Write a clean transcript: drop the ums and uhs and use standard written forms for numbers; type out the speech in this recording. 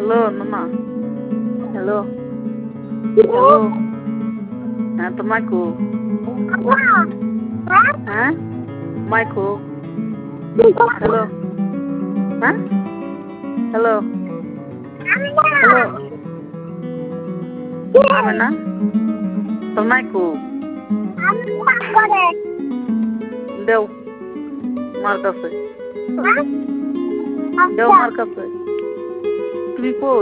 Hello মামা, hello hello, হ্যাঁ তো মাইকো, হ্যাঁ মাইকো, হ্যালো, হ্যাঁ হ্যালো হ্যালো, আমি না তো মাইকো দেও মার কাছে, দেও মার কাছে, তুমি কই?